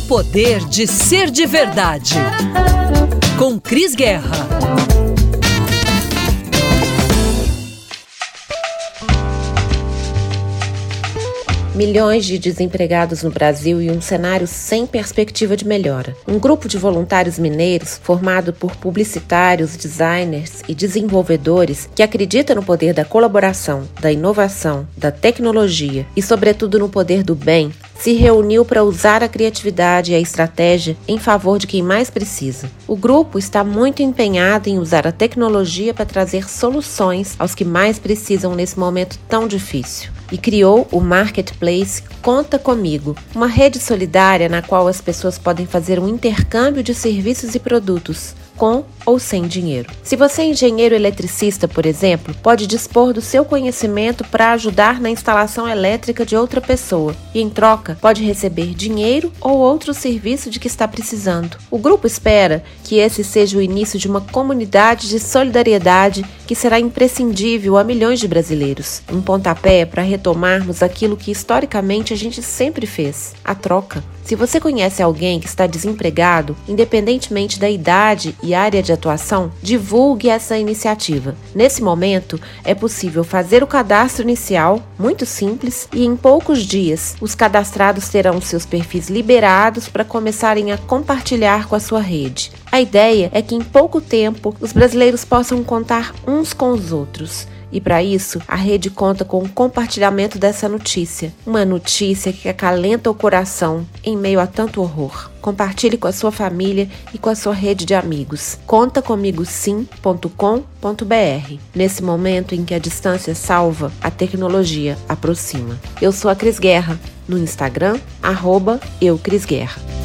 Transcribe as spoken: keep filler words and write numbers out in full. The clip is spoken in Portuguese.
poder de ser de verdade. Com Cris Guerra. Milhões de desempregados no Brasil e um cenário sem perspectiva de melhora. Um grupo de voluntários mineiros, formado por publicitários, designers e desenvolvedores que acredita no poder da colaboração, da inovação, da tecnologia e, sobretudo, no poder do bem, se reuniu para usar a criatividade e a estratégia em favor de quem mais precisa. O grupo está muito empenhado em usar a tecnologia para trazer soluções aos que mais precisam nesse momento tão difícil. E criou o Marketplace Conta Comigo, uma rede solidária na qual as pessoas podem fazer um intercâmbio de serviços e produtos, com ou sem dinheiro. Se você é engenheiro eletricista, por exemplo, pode dispor do seu conhecimento para ajudar na instalação elétrica de outra pessoa e, em troca, pode receber dinheiro ou outro serviço de que está precisando. O grupo espera que esse seja o início de uma comunidade de solidariedade que será imprescindível a milhões de brasileiros. Um pontapé para retomarmos aquilo que historicamente a gente sempre fez, a troca. Se você conhece alguém que está desempregado, independentemente da idade e área de atuação, divulgue essa iniciativa. Nesse momento, é possível fazer o cadastro inicial, muito simples, e em poucos dias, os cadastrados terão seus perfis liberados para começarem a compartilhar com a sua rede. A ideia é que em pouco tempo, os brasileiros possam contar uns com os outros. E para isso, a rede conta com o compartilhamento dessa notícia. Uma notícia que acalenta o coração em meio a tanto horror. Compartilhe com a sua família e com a sua rede de amigos. conta comigo sim ponto com ponto b r. Nesse momento em que a distância salva, a tecnologia aproxima. Eu sou a Cris Guerra, no Instagram, arroba eu Cris Guerra.